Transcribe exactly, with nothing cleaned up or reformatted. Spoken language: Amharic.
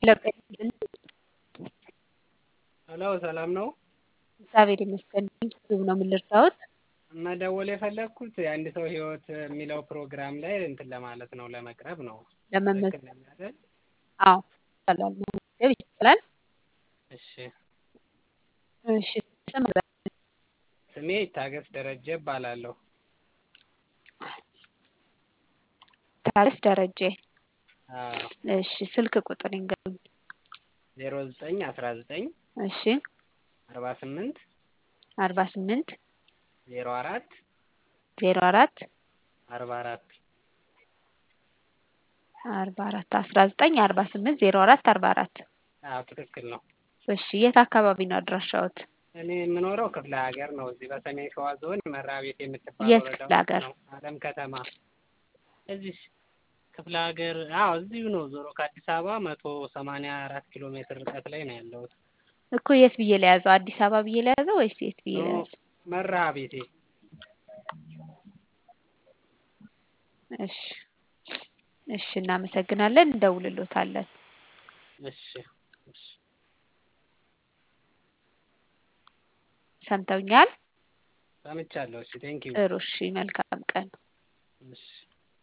ለቀን ሄሎ ሰላም ነው? እግዚአብሔር ይመስገን ዩቲዩብ ነው የምልርዳውት መደወል የፈለኩት የአንድ ሰው ህይወት የሚለው ፕሮግራም ላይ እንትን ለማለት ነው ለመቅረብ ነው። ለመመዝ ትክክል ነኝ አይደል? አዎ ይቻላል መመዝገብ ይቻላል። እሺ እሺ ስም ስሜ ይታገስ ደረጀ እባላለሁ። ታሪስ ደረጀ አዎ እሺ ስልክ ቁጥር ይንገሩኝ። ዜሮ ዘጠኝ አስራ ዘጠኝ እሺ አርባ ስምንት አርባ ስምንት ዜሮ አራት ዜሮ አራት አርባ አራት አርባ አራት አስራ ዘጠኝ አርባ ስምንት ዜሮ አራት አርባ አራት አዎ ትክክል ነው። እሺ የት አካባቢ ነው አድራሻዎት? እኔ የምኖረው ክፍለ ሀገር ነው። እዚህ በሰሜን ሸዋ ዞን መራቤቴ የምትባል የት ወረዳ ክፍለ ውስጥ ሀገር? ነው። አለም ከተማ እዚህ ክፍለ ሀገር አዎ እዚሁ ነው። ዞሮ ከአዲስ አበባ መቶ ሰማንያ አራት ኪሎ ሜትር ርቀት ላይ ነው ያለሁት። እኮ የት ብዬ ለያዘው? አዲስ አበባ ብዬ ለያዘው ወይስ የት ብዬ ኖ ለያዘው? መራቤቴ። እሺ እሺ እናመሰግናለን እንደውልሎታለን። እሺ እሺ ሰምተውኛል? ሰምቻለሁ። እሺ ቴንኪው። ጥሩ እሺ መልካም ቀን። እሺ